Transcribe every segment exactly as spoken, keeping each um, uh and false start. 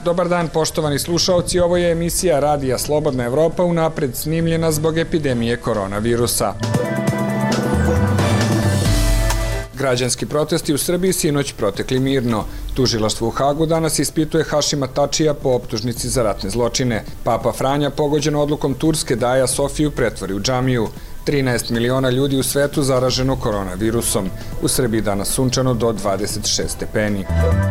Dobar dan poštovani slušaoci, ovo je emisija Radija Slobodna Evropa unapred snimljena zbog epidemije koronavirusa. Građanski protesti u Srbiji sinoć protekli mirno. Tužilaštvo u Hagu danas ispituje Hašima Tačija po optužnici za ratne zločine. Papa Franja, pogođen odlukom Turske da Aja Sofiju pretvori u džamiju. trinaest miliona ljudi u svetu zaraženo koronavirusom. U Srbiji danas sunčano do dvadeset šest stepeni.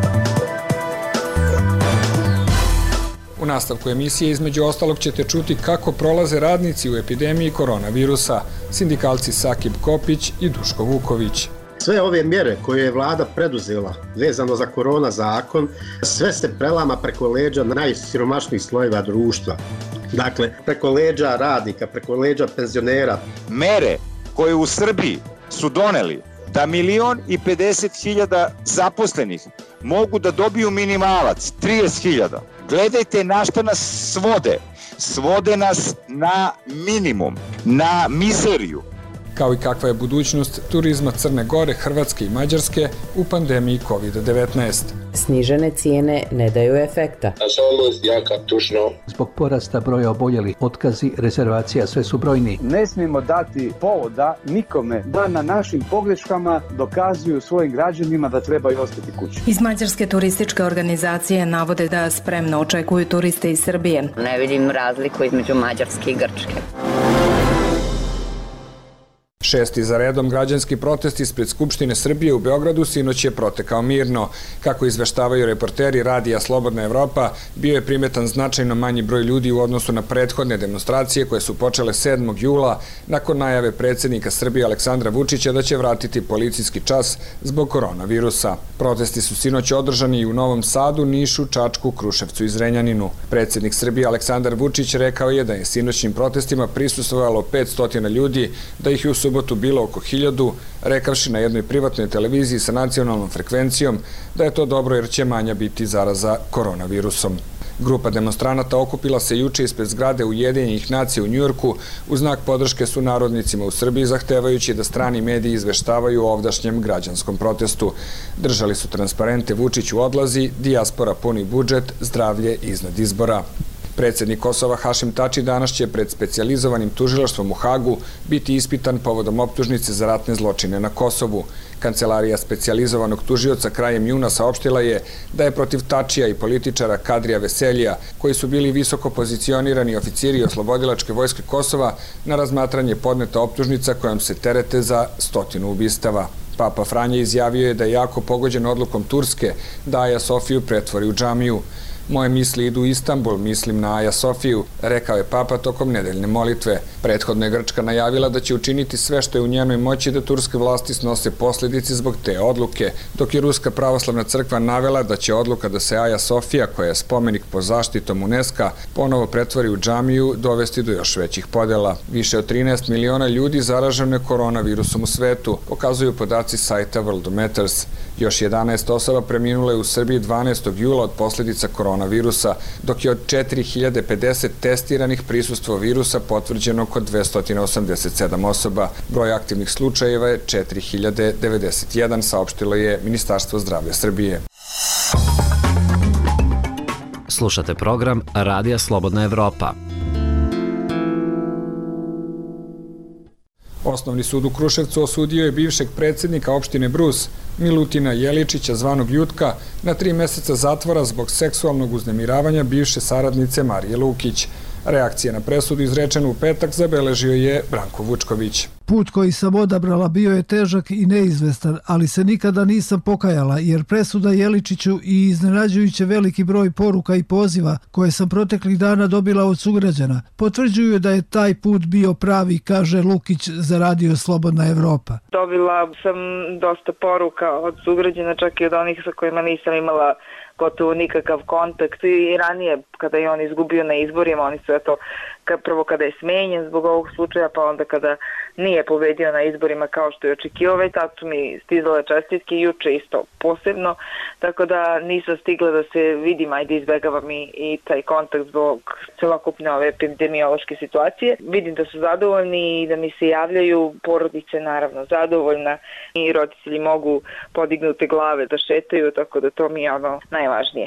U nastavku emisije između ostalog ćete čuti kako prolaze radnici u epidemiji koronavirusa, sindikalci Sakib Kopić i Duško Vuković. Sve ove mjere koje je vlada preduzela vezano za korona zakon, sve se prelama preko leđa najsiromašnijih slojeva društva. Dakle, preko leđa radnika, preko leđa penzionera. Mere koje u Srbiji su doneli da milion i pedeset hiljada zaposlenih mogu da dobiju minimalac, trideset hiljada. Gledajte na šta nas svode. Svode nas na minimum, na mizeriju. Kao i kakva je budućnost turizma Crne Gore, Hrvatske i Mađarske u pandemiji kovid devetnaest. Snižene cijene ne daju efekta. Nažalost, jako tužno. Zbog porasta broja oboljelih, otkazi, rezervacija, sve su brojni. Ne smijemo dati povoda nikome da na našim pogreškama dokazuju svojim građanima da trebaju ostati kući. Iz Mađarske turističke organizacije navode da spremno očekuju turiste iz Srbije. Ne vidim razliku između Mađarske i Grčke. Šesti za redom građanski protest ispred Skupštine Srbije u Beogradu sinoć je protekao mirno. Kako izveštavaju reporteri Radija Slobodna Evropa, bio je primetan značajno manji broj ljudi u odnosu na prethodne demonstracije koje su počele sedmog jula nakon najave predsjednika Srbije Aleksandra Vučića da će vratiti policijski čas zbog koronavirusa. Protesti su sinoć održani i u Novom Sadu, Nišu, Čačku, Kruševcu i Zrenjaninu. Predsjednik Srbije Aleksandar Vučić rekao je da je sinoćnim protestima prisustvovalo petsto ljudi, da ih je u subotu bilo oko hiljadu, rekavši na jednoj privatnoj televiziji sa nacionalnom frekvencijom da je to dobro jer će manja biti zaraza koronavirusom. Grupa demonstranata okupila se juče ispred zgrade Ujedinjenih nacija u Njujorku u znak podrške sunarodnicima u Srbiji, zahtevajući da strani mediji izveštavaju o ovdašnjem građanskom protestu. Držali su transparente Vučić u odlazi, dijaspora puni budžet, zdravlje iznad izbora. Predsjednik Kosova Hašim Tači danas će pred specijalizovanim tužilaštvom u Hagu biti ispitan povodom optužnice za ratne zločine na Kosovu. Kancelarija specijalizovanog tužioca krajem juna saopštila je da je protiv Tačija i političara Kadrija Veseljija, koji su bili visoko pozicionirani oficiri Oslobodilačke vojske Kosova, na razmatranje podneta optužnica kojom se terete za stotinu ubistava. Papa Franja izjavio je da je jako pogođen odlukom Turske da Aja Sofiju pretvori u džamiju. Moje misli idu u Istanbul, mislim na Aja Sofiju, rekao je Papa tokom nedeljne molitve. Prethodno je Grčka najavila da će učiniti sve što je u njenoj moći da turske vlasti snose posljedice zbog te odluke, dok je Ruska pravoslavna crkva navela da će odluka da se Aja Sofija, koja je spomenik po zaštitom UNESCO, ponovo pretvori u džamiju, dovesti do još većih podela. Više od trinaest miliona ljudi zaraženo je koronavirusom u svetu, pokazuju podaci sajta World Matters. Još jedanaest osoba preminulo je u Srbiji dvanaestog jula od posljedica koronavirusa, dok je od četiri hiljade pedeset testiranih prisustvo virusa potvrđeno kod dvesta osamdeset sedam osoba. Broj aktivnih slučajeva je četiri hiljade devedeset jedan, saopštilo je Ministarstvo zdravlja Srbije. Slušate program Radija Slobodna Evropa. Osnovni sud u Kruševcu osudio je bivšeg predsjednika opštine Brus, Milutina Jeličića, zvanog Jutka, na tri meseca zatvora zbog seksualnog uznemiravanja bivše saradnice Marije Lukić. Reakcija na presudu izrečenu u petak zabeležio je Branko Vučković. Put koji sam odabrala bio je težak i neizvestan, ali se nikada nisam pokajala, jer presuda Jeličiću i iznenađujuće veliki broj poruka i poziva koje sam proteklih dana dobila od sugrađana potvrđuju da je taj put bio pravi, kaže Lukić za Radio Slobodna Evropa. Dobila sam dosta poruka od sugrađana, čak i od onih sa kojima nisam imala gotovo nikakav kontakt i ranije kada je on izgubio na izborima, oni su eto prvo kada je smenjen zbog ovog slučaja, pa onda kada nije pobedio na izborima kao što je očekivao, već tad su mi stizale čestitke, juče isto posebno, tako da nisam stigla da se vidim, ajde izbegavam i, i taj kontakt zbog celokupne ove epidemiološke situacije. Vidim da su zadovoljni i da mi se javljaju, porodice naravno zadovoljna i roditelji mogu podignute glave da šetaju, tako da to mi je ono najvažnije.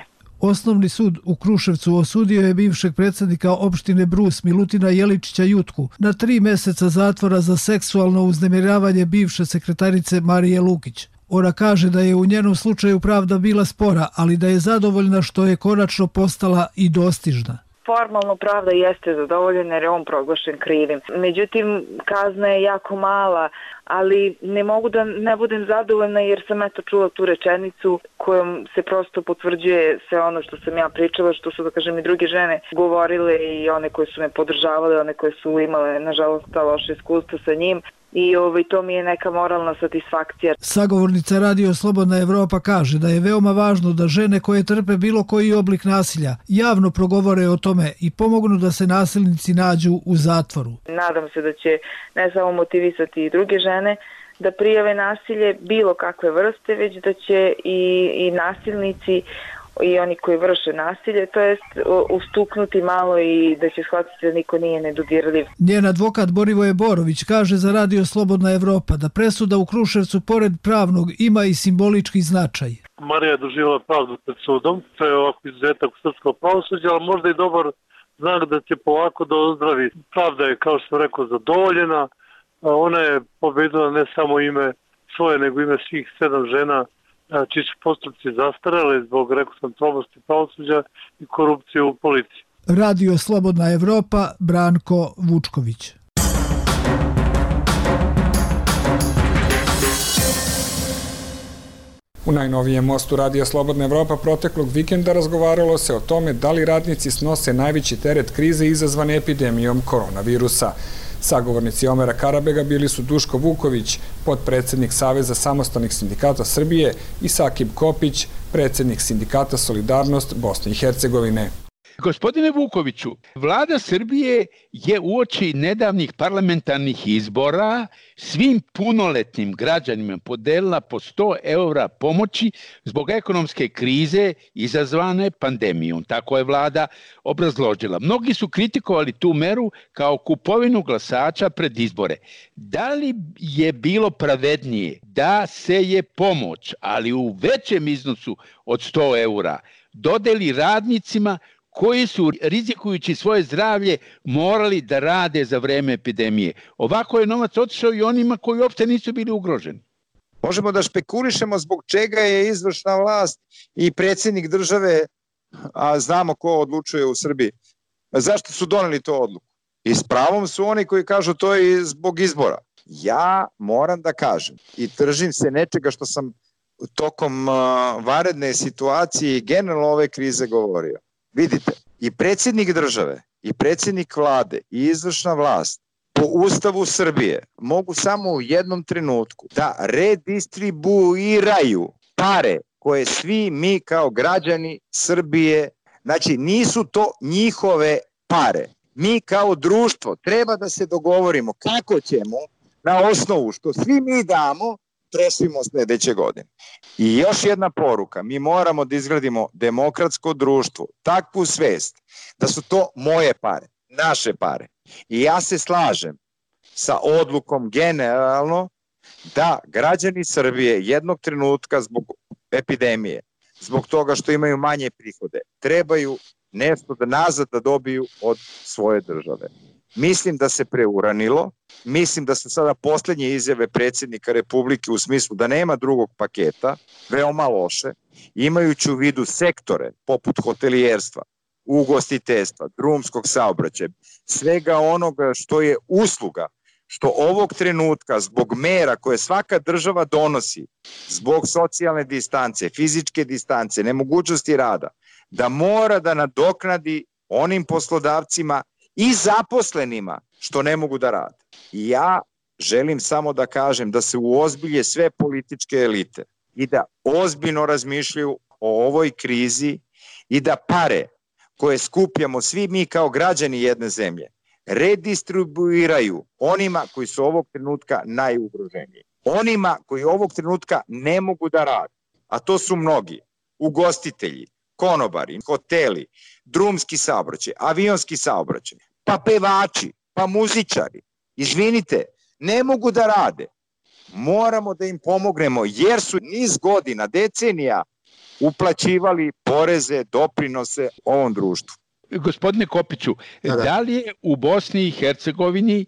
Osnovni sud u Kruševcu osudio je bivšeg predsjednika opštine Brus Milutina Jeličića Jutku na tri meseca zatvora za seksualno uznemiravanje bivše sekretarice Marije Lukić. Ona kaže da je u njenom slučaju pravda bila spora, ali da je zadovoljna što je konačno postala i dostižna. Formalno pravda jeste zadovoljena jer je on proglašen krivim. Međutim, kazna je jako mala, ali ne mogu da ne budem zadovoljna jer sam eto čula tu rečenicu kojom se prosto potvrđuje sve ono što sam ja pričala, što su, da kažem, i druge žene govorile i one koje su me podržavale, one koje su imale, nažalost, ta loše iskustva sa njim. I ovaj, to mi je neka moralna satisfakcija. Sagovornica Radio Slobodna Evropa kaže da je veoma važno da žene koje trpe bilo koji oblik nasilja javno progovore o tome i pomognu da se nasilnici nađu u zatvoru. Nadam se da će ne samo motivisati i druge žene da prijave nasilje bilo kakve vrste, već da će i, i nasilnici i oni koji vrše nasilje, to jest ustuknuti malo i da će shvatiti da niko nije nedodirljiv. Njen advokat Borivoje Borović kaže za Radio Slobodna Evropa da presuda u Kruševcu pored pravnog ima i simbolički značaj. Marija je doživjela pravdu pred sudom, to je ovako izuzetak srpskog pravosuđa, ali možda i dobar znak da će polako da ozdravi. Pravda je, kao što sam rekao, zadovoljena, ona je pobedila ne samo ime svoje, nego ime svih sedam žena čiji su postupci zastarele zbog, rekao sam, tromosti pravosuđa i korupcije u policiji. Radio Slobodna Evropa, Branko Vučković. U najnovijem mostu Radija Slobodna Evropa proteklog vikenda razgovaralo se o tome da li radnici snose najveći teret krize izazvane epidemijom koronavirusa. Sagovornici Omera Karabega bili su Duško Vuković, potpredsednik Saveza samostalnih sindikata Srbije, i Sakib Kopić, predsednik sindikata Solidarnost Bosne i Hercegovine. Gospodine Vukoviću, vlada Srbije je uoči nedavnih parlamentarnih izbora svim punoletnim građanima podelila po sto eura pomoći zbog ekonomske krize izazvane pandemijom. Tako je vlada obrazložila. Mnogi su kritikovali tu meru kao kupovinu glasača pred izbore. Da li je bilo pravednije da se je pomoć, ali u većem iznosu od sto eura, dodeli radnicima koji su, rizikujući svoje zdravlje, morali da rade za vreme epidemije? Ovako je novac otišao i onima koji uopšte nisu bili ugroženi. Možemo da špekulišemo zbog čega je izvršna vlast i predsjednik države, a znamo ko odlučuje u Srbiji, zašto su doneli to odluku. I s pravom su oni koji kažu to je zbog izbora. Ja moram da kažem i držim se nečega što sam tokom vanredne situacije i generalno ove krize govorio. Vidite, i predsjednik države, i predsjednik vlade, i izvršna vlast po Ustavu Srbije mogu samo u jednom trenutku da redistribuiraju pare koje svi mi kao građani Srbije, znači nisu to njihove pare. Mi kao društvo treba da se dogovorimo kako ćemo na osnovu što svi mi damo trošimo sljedeće godine. I još jedna poruka, mi moramo da izgradimo demokratsko društvo, takvu svest da su to moje pare, naše pare. I ja se slažem sa odlukom generalno da građani Srbije jednog trenutka zbog epidemije, zbog toga što imaju manje prihode, trebaju nešto da nazad da dobiju od svoje države. Mislim da se preuranilo, mislim da su sada posljednje izjave predsjednika Republike u smislu da nema drugog paketa, veoma loše, imajući u vidu sektore poput hotelijerstva, ugostiteljstva, drumskog saobraćaja, svega onoga što je usluga, što ovog trenutka zbog mera koje svaka država donosi, zbog socijalne distance, fizičke distance, nemogućnosti rada, da mora da nadoknadi onim poslodavcima i zaposlenima što ne mogu da rade. I ja želim samo da kažem da se uozbilje sve političke elite i da ozbiljno razmišljaju o ovoj krizi i da pare koje skupljamo svi mi kao građani jedne zemlje redistribuiraju onima koji su ovog trenutka najugroženiji. Onima koji ovog trenutka ne mogu da rade, a to su mnogi, ugostitelji, konobari, hoteli, drumski saobraćaj, avionski saobraćaj, pa pevači, pa muzičari. Izvinite, ne mogu da rade. Moramo da im pomognemo jer su niz godina, decenija uplaćivali poreze, doprinose ovom društvu. Gospodine Kopiću, da, da. da li je u Bosni i Hercegovini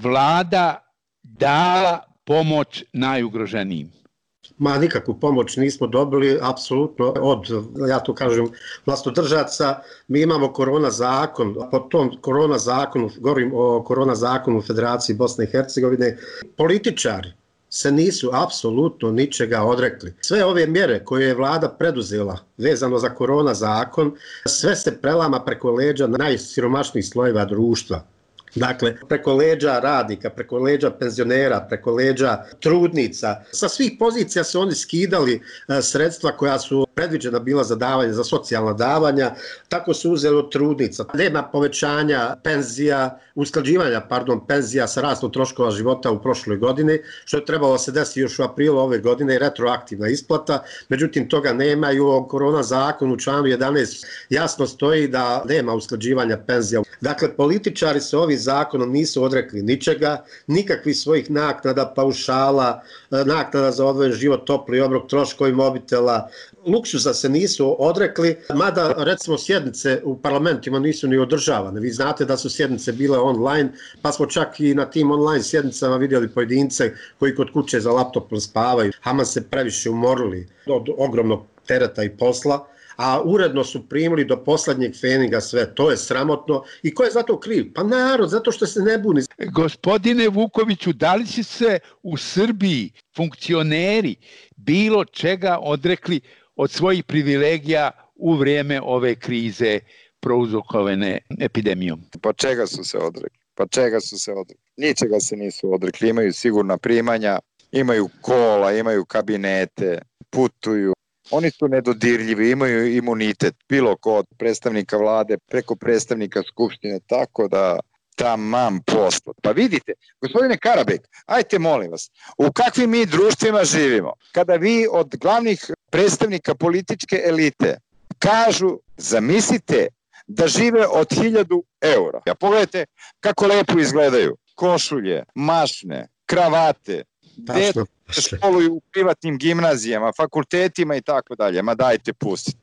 vlada dala pomoć najugroženijim? Ma nikakvu pomoć nismo dobili, apsolutno od, ja to kažem, vlastodržaca. Mi imamo korona zakon, po tom korona zakonu, govorim o korona zakonu Federaciji Bosne i Hercegovine, političari se nisu apsolutno ničega odrekli. Sve ove mjere koje je vlada preduzela vezano za korona zakon, sve se prelama preko leđa najsiromašnijih slojeva društva. Dakle, preko leđa radnika, preko leđa penzionera, preko leđa trudnica. Sa svih pozicija su oni skidali sredstva koja su predviđena bila za davanje, za socijalna davanja, tako su uzeli od trudnica. Nema povećanja penzija, usklađivanja, pardon, penzija sa rastom troškova života u prošloj godini, što je trebalo se desiti još u aprilu ove godine i retroaktivna isplata. Međutim, toga nema i u korona zakonu u članu jedanaest jasno stoji da nema usklađivanja penzija. Dakle, političari se ovi zakonom nisu odrekli ničega, nikakvih svojih naknada, paušala, naknada za odvojen život, topli obrok, troškovi mobitela, luksuza se nisu odrekli, mada recimo sjednice u parlamentima nisu ni održavane. Vi znate da su sjednice bile online, pa smo čak i na tim online sjednicama vidjeli pojedince koji kod kuće za laptopom spavaju, ama se previše umorili od ogromnog tereta i posla, a uredno su primili do poslednjeg feninga sve. To je sramotno. I ko je za to kriv? Pa narod, zato što se ne buni. Gospodine Vukoviću, da li će se u Srbiji funkcioneri bilo čega odrekli od svojih privilegija u vrijeme ove krize prouzrokovane epidemijom? Pa čega su se odrekli? Pa čega su se odrekli? Ničega se nisu odrekli. Imaju sigurna primanja, imaju kola, imaju kabinete, putuju. Oni su nedodirljivi, imaju imunitet, bilo ko od predstavnika vlade, preko predstavnika skupštine, tako da tamam posla. Pa vidite, gospodine Karabek, ajte molim vas, u kakvim mi društvima živimo? Kada vi od glavnih predstavnika političke elite kažu, zamislite da žive od hiljadu eura. Ja pogledajte kako lepo izgledaju. Košulje, mašne, kravate, deca školuju u privatnim gimnazijama, fakultetima i tako dalje. Ma dajte pustite.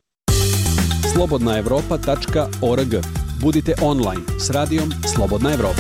slobodna evropa tačka org. Budite online s radijom Slobodna Evropa.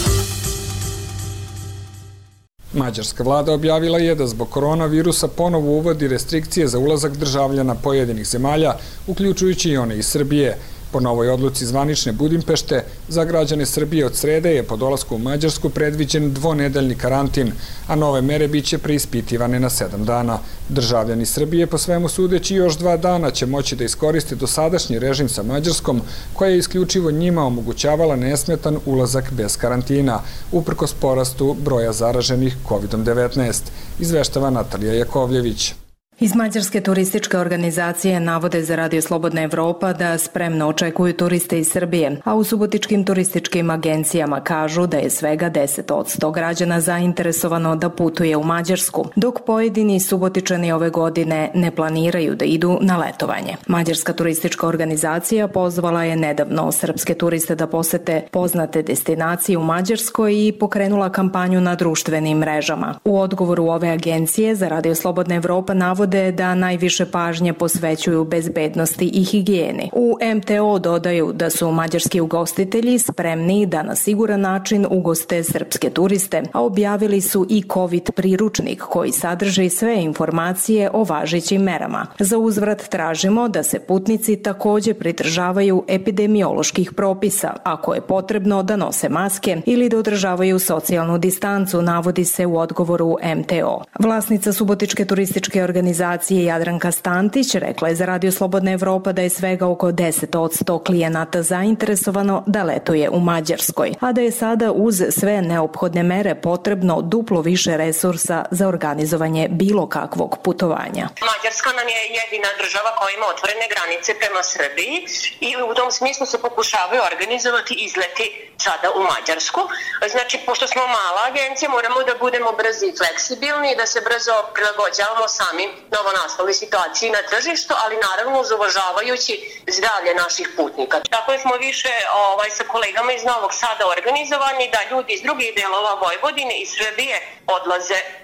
Mađarska vlada objavila je da zbog koronavirusa ponovo uvodi restrikcije za ulazak državljana pojedinih zemalja, uključujući i one iz Srbije. Po novoj odluci zvanične Budimpešte, za građane Srbije od srede je po dolasku u Mađarsku predviđen dvonedeljni karantin, a nove mere biće preispitivane na sedam dana. Državljani Srbije, po svemu sudeći, još dva dana će moći da iskoriste dosadašnji režim sa Mađarskom, koja je isključivo njima omogućavala nesmetan ulazak bez karantina, uprkos porastu broja zaraženih kovidom devetnaest, izveštava Natalija Jakovljević. Iz Mađarske turističke organizacije navode za Radio Slobodna Evropa da spremno očekuju turiste iz Srbije, a u subotičkim turističkim agencijama kažu da je svega deset posto građana zainteresovano da putuje u Mađarsku, dok pojedini subotičani ove godine ne planiraju da idu na letovanje. Mađarska turistička organizacija pozvala je nedavno srpske turiste da posete poznate destinacije u Mađarskoj i pokrenula kampanju na društvenim mrežama. U odgovoru ove agencije za Radio Slobodna Evropa navode da najviše pažnje posvećuju bezbednosti i higijeni. U em te o dodaju da su mađarski ugostitelji spremni da na siguran način ugoste srpske turiste, a objavili su i COVID priručnik koji sadrži sve informacije o važećim merama. Za uzvrat tražimo da se putnici takođe pridržavaju epidemioloških propisa, ako je potrebno da nose maske ili da održavaju socijalnu distancu, navodi se u odgovoru em te o. Vlasnica subotičke turističke organizacije Jadranka Stantić rekla je za Radio Slobodna Evropa da je svega oko deset posto klijenata zainteresovano da letuje u Mađarskoj, a da je sada uz sve neophodne mere potrebno duplo više resursa za organizovanje bilo kakvog putovanja. Mađarska nam je jedina država koja ima otvorene granice prema Srbiji i u tom smislu se pokušavaju organizovati izleti sada u Mađarsku. Znači, pošto smo mala agencija, moramo da budemo brzi i fleksibilni i da se brzo prilagođavamo samim novonastaloj situaciji na tržištu, ali naravno uz uvažavajući zdravlje naših putnika. Tako smo više ovaj, sa kolegama iz Novog Sada organizovani da ljudi iz drugih delova Vojvodine i Srbije odlaze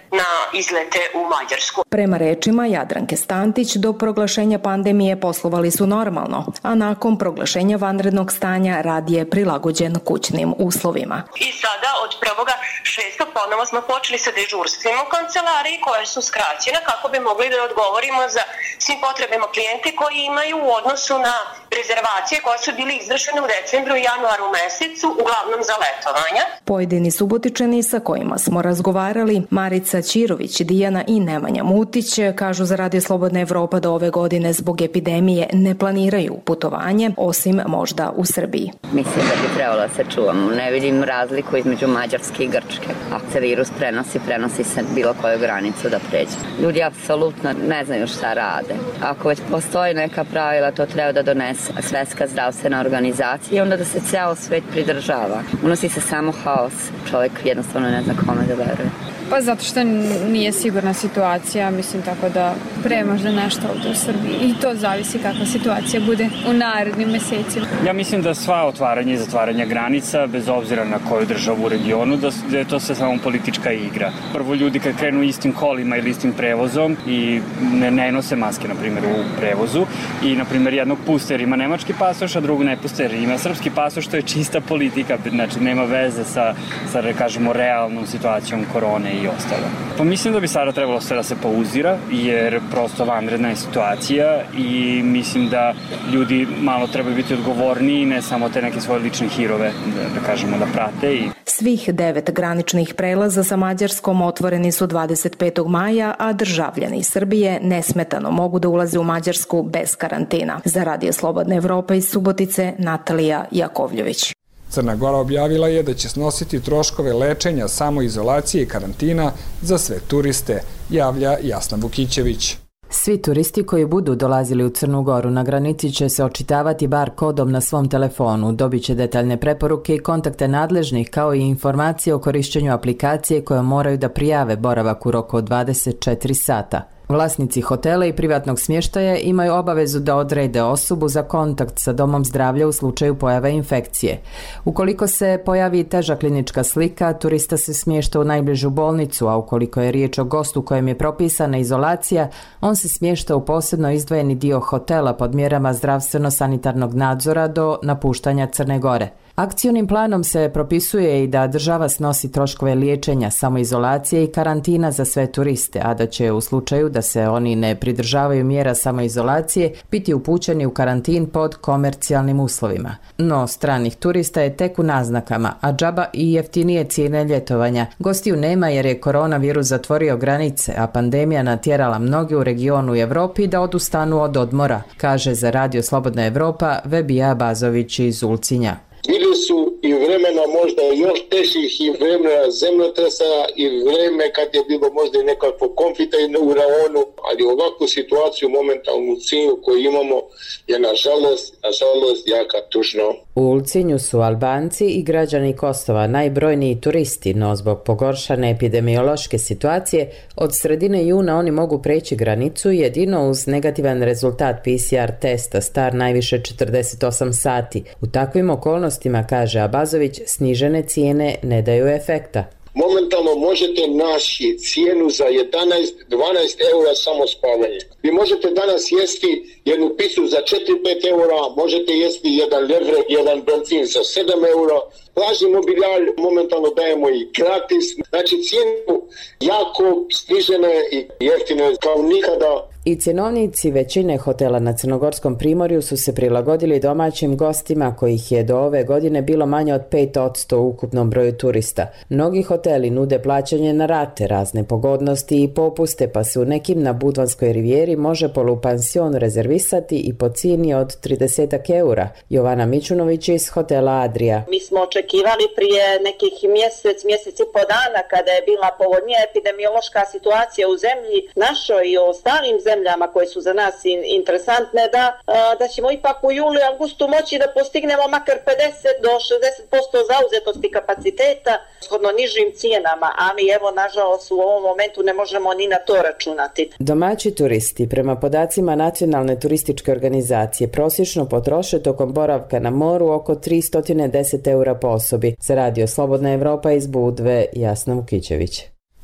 na izlete u Mađarsku. Prema rečima Jadranke Stantić, do proglašenja pandemije poslovali su normalno, a nakon proglašenja vanrednog stanja rad je prilagođen kućnim uslovima. I sada od prvoga šestog ponovo smo počeli sa dežurstvima u kancelariji koje su skraćene kako bi mogli da odgovorimo za svim potrebama klijente koji imaju u odnosu na rezervacije koje su bili izvršene u decembru i januaru mesecu, uglavnom za letovanja. Pojedini subotičani sa kojima smo razgovarali, Marica Ćirović, Dijana i Nemanja Mutić, kažu za Radio Slobodna Evropa da ove godine zbog epidemije ne planiraju putovanje, osim možda u Srbiji. Mislim da bi trebalo da se čuvamo. Ne vidim razliku između Mađarske i Grčke. Ako se virus prenosi, prenosi se bilo koju granicu da pređe. Ljudi apsolutno ne znaju šta rade. Ako već postoji neka pravila, to treba da donese Svetska zdravstvena organizacija i onda da se ceo svet pridržava. Unosi se samo haos. Čovjek jednostavno ne zna kome da veruje. Pa zato što nije sigurna situacija, mislim, tako da pre možda nešto ovdje u Srbiji. I to zavisi kakva situacija bude u narednim mesecima. Ja mislim da sva otvaranja i zatvaranja granica, bez obzira na koju državu u regionu, da je to sve samo politička igra. Prvo, ljudi kad krenu istim kolima ili istim prevozom i ne, ne nose maske, na primjer, u prevozu i, na primjer, jednog puste jer ima nemački pasoš, a drugog ne puste jer ima srpski pasoš, što je čista politika, znači nema veze sa, sa da kažemo, realnom situacijom korone i ostalo. Pa mislim da bi sada trebalo sve da se pauzira, jer prosto vanredna je situacija i mislim da ljudi malo trebaju biti odgovorniji, ne samo te neke svoje lične hirove, da, da kažemo, da prate. I... Svih devet graničnih prelaza sa Mađarskom otvoreni su dvadeset petog maja, a državljani Srbije nesmetano mogu da ulaze u Mađarsku bez karantina. Za Radio Slobodna Evropa iz Subotice, Natalija Jakovljević. Crna Gora objavila je da će snositi troškove lečenja, samoizolacije i karantina za sve turiste, javlja Jasna Vukićević. Svi turisti koji budu dolazili u Crnu Goru na granici će se očitavati bar kodom na svom telefonu, dobit će detaljne preporuke i kontakte nadležnih kao i informacije o korišćenju aplikacije koje moraju da prijave boravak u roku od dvadeset četiri sata. Vlasnici hotela i privatnog smještaja imaju obavezu da odrede osobu za kontakt sa domom zdravlja u slučaju pojave infekcije. Ukoliko se pojavi teža klinička slika, turista se smješta u najbližu bolnicu, a ukoliko je riječ o gostu kojem je propisana izolacija, on se smješta u posebno izdvojeni dio hotela pod mjerama zdravstveno-sanitarnog nadzora do napuštanja Crne Gore. Akcionim planom se propisuje i da država snosi troškove liječenja, samoizolacije i karantina za sve turiste, a da će u slučaju da se oni ne pridržavaju mjera samoizolacije biti upućeni u karantin pod komercijalnim uslovima. No, stranih turista je tek u naznakama, a džaba i jeftinije cijene ljetovanja. Gostiju nema jer je koronavirus zatvorio granice, a pandemija natjerala mnoge u regionu i Evropi da odustanu od odmora, kaže za Radio Slobodna Evropa Vebija Bazović iz Ulcinja. Bili su i vremena možda još težih i vremena zemljotresa i vreme kad je bilo možda i nekakvo konflikta u raonu, ali ovakvu situaciju momentalnu cilju koju imamo je nažalost, nažalost jaka tužno. U Ulcinju su Albanci i građani Kosova najbrojniji turisti, no zbog pogoršane epidemiološke situacije od sredine juna oni mogu preći granicu jedino uz negativan rezultat P C R testa star najviše četrdeset osam sati. U takvim okolnostima, kaže Abazović, snižene cijene ne daju efekta. Momentalno možete naći cijenu za jedanaest do dvanaest eura samo spavanje. Vi možete danas jesti jednu pisu za četiri do pet eura, možete jesti jedan levrek, jedan benzin za sedam eura. Plažni mobilijar momentalno dajemo i gratis. Znači cijenu jako snižene i jeftine kao nikada. I cjenovnici većine hotela na Crnogorskom primorju su se prilagodili domaćim gostima kojih je do ove godine bilo manje od pet posto u ukupnom broju turista. Mnogi hoteli nude plaćanje na rate, razne pogodnosti i popuste, pa se u nekim na Budvanskoj rivijeri može polupansion rezervisati i po cijeni od trideset eura. Jovana Mićunović iz hotela Adria. Mi smo očekivali prije nekih mjesec, mjesec i po dana kada je bila povoljnija epidemiološka situacija u zemlji našoj i u ostalim zemljama koje su za nas in, interesantne, da, da ćemo ipak u julu i augustu moći da postignemo makar pedeset do šezdeset posto zauzetosti kapaciteta shodno nižim cijenama, ali evo nažalost u ovom momentu ne možemo ni na to računati. Domaći turisti prema podacima Nacionalne turističke organizacije prosječno potroše tokom boravka na moru oko tristo deset eura po osobi. Za Radio Slobodna Evropa iz Budve, Jasna Vukićević.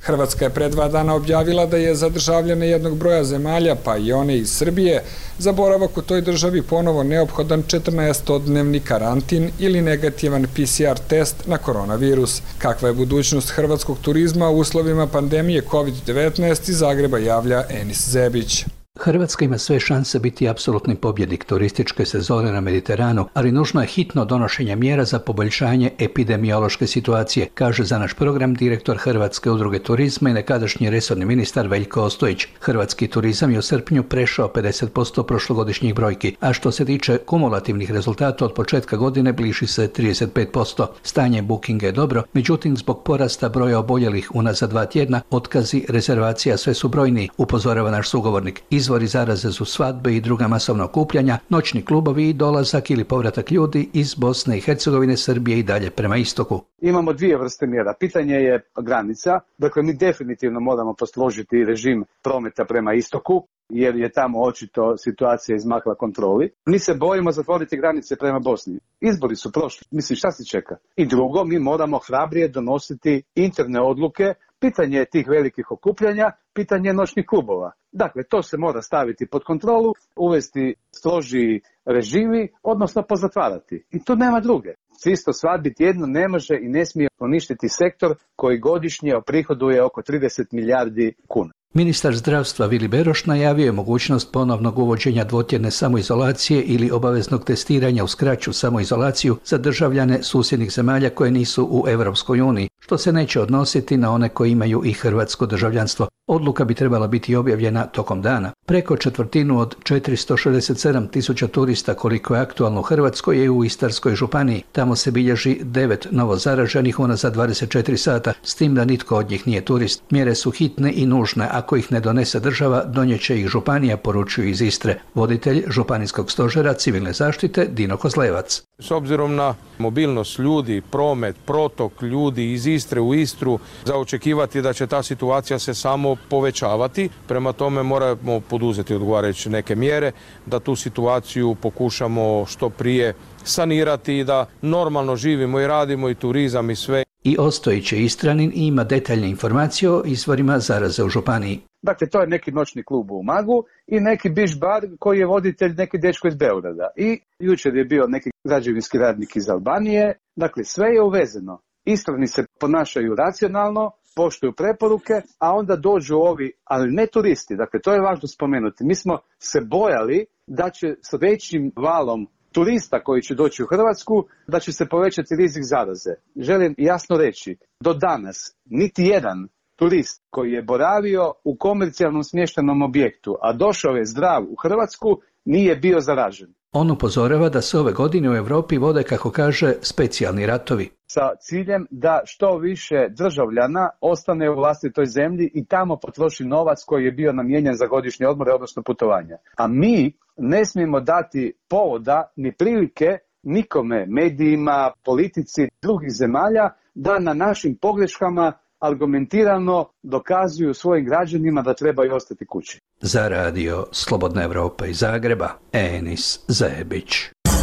Hrvatska je pre dva dana objavila da je za državljane jednog broja zemalja, pa i one iz Srbije, za boravak u toj državi ponovo neophodan četrnaestodnevni karantin ili negativan P C R test na koronavirus. Kakva je budućnost hrvatskog turizma u uslovima pandemije kovid devetnaest iz Zagreba javlja Enis Zebić. Hrvatska ima sve šanse biti apsolutni pobjednik turističke sezone na Mediteranu, ali nužno je hitno donošenje mjera za poboljšanje epidemiološke situacije, kaže za naš program direktor Hrvatske udruge turizma i nekadašnji resorni ministar Veljko Ostojić. Hrvatski turizam je u srpnju prešao pedeset posto prošlogodišnjih brojki, a što se tiče kumulativnih rezultata od početka godine bliži se trideset pet posto. Stanje bookinga je dobro, međutim zbog porasta broja oboljelih unazad dva tjedna, otkazi rezervacija sve su brojniji, upozorava naš sugovornik. Izvori zaraze su svadbe i druga masovna okupljanja, noćni klubovi i dolazak ili povratak ljudi iz Bosne i Hercegovine, Srbije i dalje prema istoku. Imamo dvije vrste mjera. Pitanje je granica. Dakle, mi definitivno moramo postrožiti režim prometa prema istoku, jer je tamo očito situacija izmakla kontroli. Mi se bojimo zatvoriti granice prema Bosni. Izbori su prošli. Mislim, šta se čeka? I drugo, mi moramo hrabrije donositi interne odluke. Pitanje je tih velikih okupljanja, pitanje je noćnih klubova. Dakle, to se mora staviti pod kontrolu, uvesti strožiji režimi, odnosno pozatvarati. I to nema druge. tristo svadbi tjedno ne može i ne smije poništiti sektor koji godišnje oprihoduje oko trideset milijardi kuna. Ministar zdravstva Vili Beroš najavio je mogućnost ponovnog uvođenja dvotjedne samoizolacije ili obaveznog testiranja uz kraću samoizolaciju za državljane susjednih zemalja koje nisu u Europskoj uniji, što se neće odnositi na one koji imaju i hrvatsko državljanstvo. Odluka bi trebala biti objavljena tokom dana. Preko četvrtinu od četiristo šezdeset sedam tisuća turista koliko je aktualno u Hrvatskoj je u Istarskoj županiji. Tamo se bilježi devet novozaraženih unazad dvadeset četiri sata, s tim da nitko od njih nije turist. Mjere su hitne i nužne, ako ih ne donese država, donijeće ih županija, poručuju iz Istre. Voditelj županijskog stožera civilne zaštite Dino Kozlevac. S obzirom na mobilnost ljudi, promet, protok ljudi iz Istre u Istru, za očekivati da će ta situacija se samo povećavati. Prema tome moramo poduzeti odgovarajuće neke mjere da tu situaciju pokušamo što prije sanirati i da normalno živimo i radimo i turizam i sve. I Ostojić je Istranin i ima detaljne informacije o izvorima zaraze u županiji. Dakle, to je neki noćni klub u Umagu i neki biš bar koji je voditelj neki dečko iz Beograda. I jučer je bio neki građevinski radnik iz Albanije. Dakle, sve je uvezeno. Istrani se ponašaju racionalno, poštuju preporuke, a onda dođu ovi, ali ne turisti. Dakle, to je važno spomenuti. Mi smo se bojali da će s većim valom turista koji će doći u Hrvatsku, da će se povećati rizik zaraze. Želim jasno reći, do danas niti jedan turist koji je boravio u komercijalnom smještenom objektu, a došao je zdrav u Hrvatsku, nije bio zaražen. On upozorava da se ove godine u Europi vode, kako kaže, specijalni ratovi. Sa ciljem da što više državljana ostane u vlastitoj zemlji i tamo potroši novac koji je bio namijenjen za godišnje odmore, odnosno putovanja. A mi ne smijemo dati povoda ni prilike nikome, medijima, politici drugih zemalja, da na našim pogreškama argumentirano dokazuju svojim građanima da trebaju ostati kući. Za radio Slobodna Evropa iz Zagreba, Enis Zebić.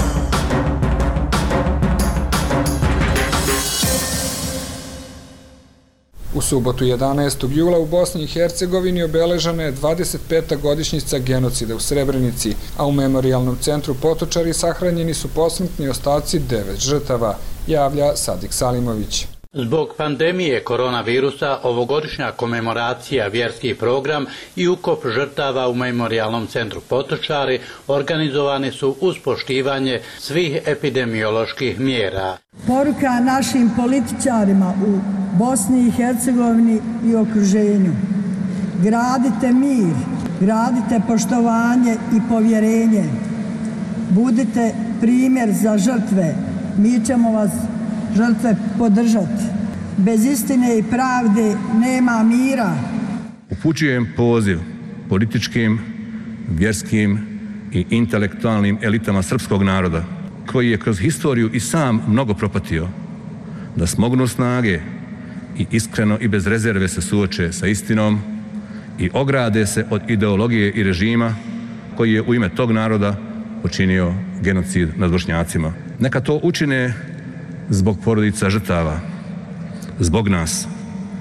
U subotu jedanaestog jula u Bosni i Hercegovini obeležena je dvadeset peta godišnjica genocida u Srebrenici, a u memorijalnom centru Potočari sahranjeni su posmrtni ostaci devet žrtava, javlja Sadik Salimović. Zbog pandemije koronavirusa, ovogodišnja komemoracija, vjerski program i ukop žrtava u memorijalnom centru Potočari organizovani su uz poštivanje svih epidemioloških mjera. Poruka našim političarima u Bosni i Hercegovini i okruženju. Gradite mir, gradite poštovanje i povjerenje. Budite primjer za žrtve. Mi ćemo vas žrtve podržati. Bez istine i pravde nema mira. Upućujem poziv političkim, vjerskim i intelektualnim elitama srpskog naroda, koji je kroz historiju i sam mnogo propatio, da smognu snage i iskreno i bez rezerve se suoče sa istinom i ograde se od ideologije i režima koji je u ime tog naroda počinio genocid nad Bošnjacima. Neka to učine zbog porodica žrtava, zbog nas,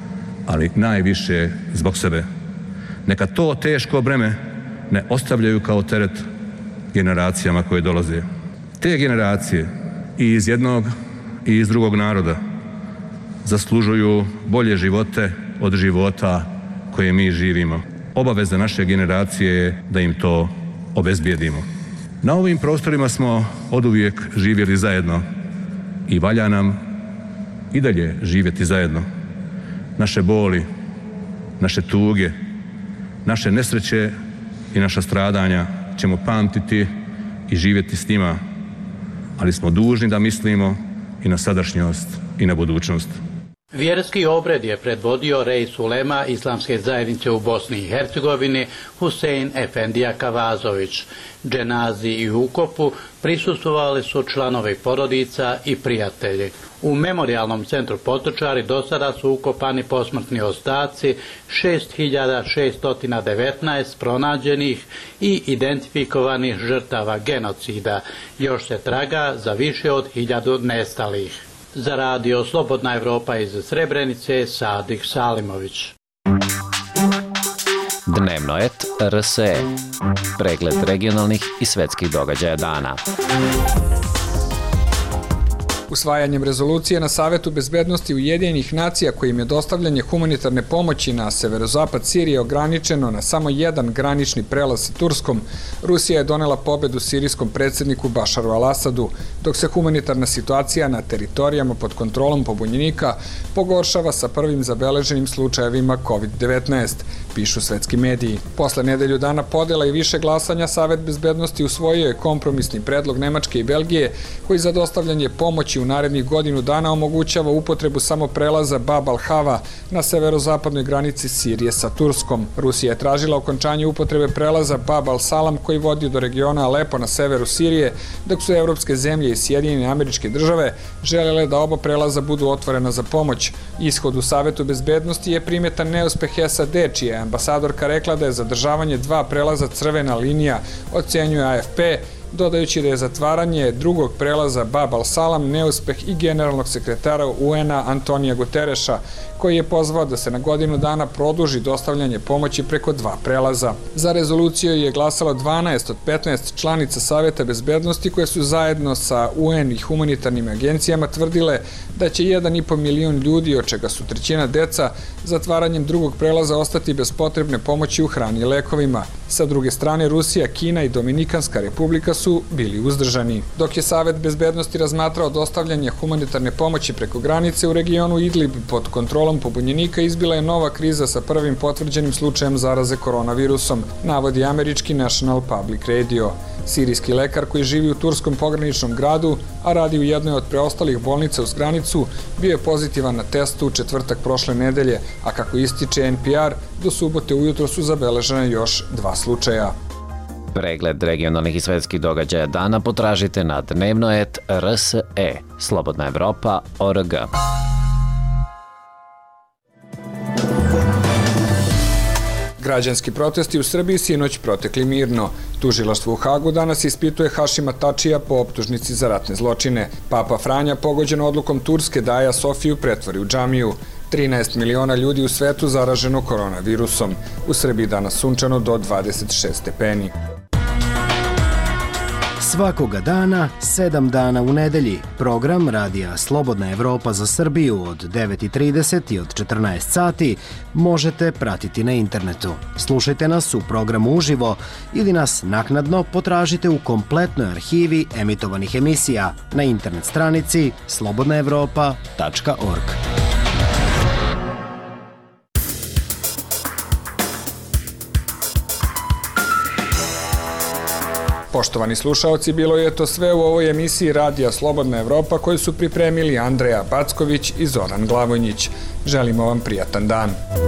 ali najviše zbog sebe. Neka to teško breme ne ostavljaju kao teret generacijama koje dolaze. Te generacije i iz jednog i iz drugog naroda zaslužuju bolje živote od života koje mi živimo. Obaveza naše generacije je da im to obezbijedimo. Na ovim prostorima smo oduvijek živjeli zajedno i valja nam i dalje živjeti zajedno. Naše boli, naše tuge, naše nesreće i naša stradanja ćemo pamtiti i živjeti s njima, ali smo dužni da mislimo i na sadašnjost i na budućnost. Vjerski obred je predvodio Reis ulema Islamske zajednice u Bosni i Hercegovini Husein Efendija Kavazović. Dženazi i ukopu prisustvovali su članovi porodica i prijatelji. U Memorijalnom centru Potočari do sada su ukopani posmrtni ostaci šest hiljada šesto devetnaest pronađenih i identifikovanih žrtava genocida. Još se traga za više od hiljadu nestalih. Za radio Slobodna Evropa iz Srebrenice, Sadik Salimović. Dnevno et R S E. Pregled regionalnih i svetskih događaja dana. Usvajanjem rezolucije na Savetu bezbednosti Ujedinjenih nacija kojim je dostavljanje humanitarne pomoći na severozapad Sirije ograničeno na samo jedan granični prelaz sa Turskom, Rusija je donela pobedu sirijskom predsjedniku Bašaru al-Asadu, dok se humanitarna situacija na teritorijama pod kontrolom pobunjenika pogoršava sa prvim zabeleženim slučajevima kovid devetnaest, pišu svetski mediji. Posle nedelju dana podela i više glasanja, Savet bezbednosti usvojio je kompromisni predlog Nemačke i Belgije koji za dostavljanje pomoći u narednih godinu dana omogućava upotrebu samo prelaza Bab al-Hava na severozapadnoj granici Sirije sa Turskom. Rusija je tražila okončanje upotrebe prelaza Bab al-Salam koji vodi do regiona Alepo na severu Sirije, dok su evropske zemlje i Sjedinjene Američke Države želele da oba prelaza budu otvorena za pomoć. Ishod u Savetu bezbednosti je primjetan neuspeh S A D, čija je ambasadorka rekla da je zadržavanje dva prelaza crvena linija, ocenjuje A F P, dodajući da je zatvaranje drugog prelaza Bab al-Salam neuspeh i generalnog sekretara U N A Antonija Gutereša, koji je pozvao da se na godinu dana produži dostavljanje pomoći preko dva prelaza. Za rezoluciju je glasalo dvanaest od petnaest članica Saveta bezbednosti koje su zajedno sa U N i humanitarnim agencijama tvrdile da će jedan i po milion ljudi, od čega su trećina deca, zatvaranjem drugog prelaza ostati bez potrebne pomoći u hrani i lekovima. Sa druge strane, Rusija, Kina i Dominikanska republika su bili uzdržani. Dok je Savet bezbednosti razmatrao dostavljanje humanitarne pomoći preko granice, u regionu Idlib pod kontrolom pobunjenika izbila je nova kriza sa prvim potvrđenim slučajem zaraze koronavirusom, navodi američki National Public Radio. Sirijski lekar koji živi u turskom pograničnom gradu, a radi u jednoj od preostalih bolnica uz granicu, bio je pozitivan na testu u četvrtak prošle nedelje, a kako ističe N P R, do subote ujutro su zabeležene još dva slučaja. Pregled regionalnih i svetskih događaja dana potražite na dnevno et R S E, Slobodna Evropa, O R G. Građanski protesti u Srbiji sinoć protekli mirno. Tužilaštvo u Hagu danas ispituje Hašima Tačija po optužnici za ratne zločine. Papa Franja, pogođen odlukom Turske da Aja Sofiju pretvori u džamiju. trinaest miliona ljudi u svetu zaraženo koronavirusom. U Srbiji danas sunčano do dvadeset šest stepeni. Svakoga dana, sedam dana u nedelji, program radija Slobodna Evropa za Srbiju od devet i trideset i od četrnaest sati možete pratiti na internetu. Slušajte nas u programu uživo ili nas naknadno potražite u kompletnoj arhivi emitovanih emisija na internet stranici slobodna evropa tačka org. Poštovani slušaoci, bilo je to sve u ovoj emisiji Radija Slobodna Evropa koju su pripremili Andreja Backović i Zoran Glavonjić. Želimo vam prijatan dan.